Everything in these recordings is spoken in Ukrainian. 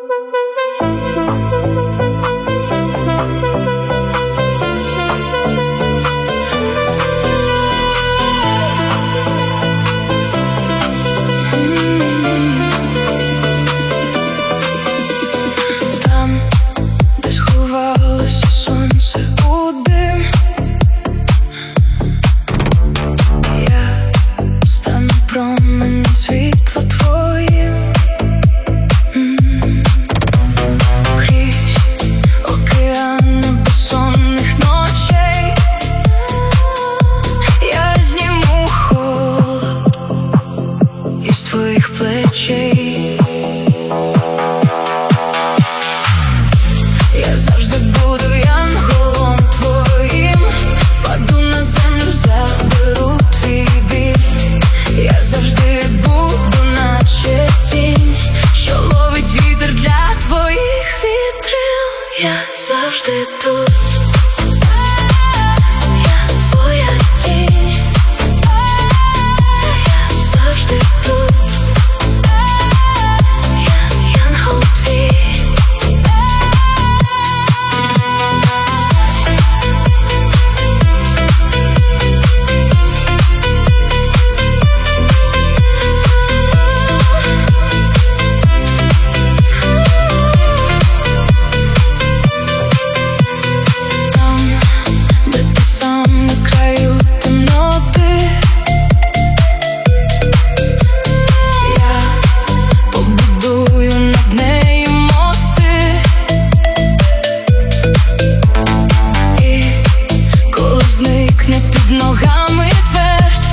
Я завжди буду янголом твоїм, впаду на землю, заберу твій біль. Я завжди буду, наче тінь, що ловить вітер для твоїх вітрил. Я завжди тут. Під ногами твердь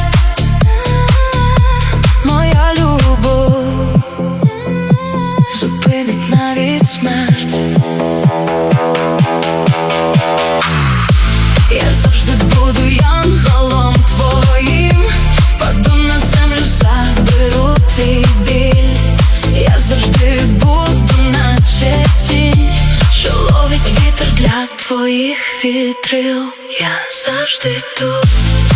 моя любов зупинить навіть смерть. Я завжди буду янголом твоїм, впаду на землю, заберу твій біль. Я завжди буду, наче тінь, що ловить вітер для твоїх вітрил. Я завжди тут.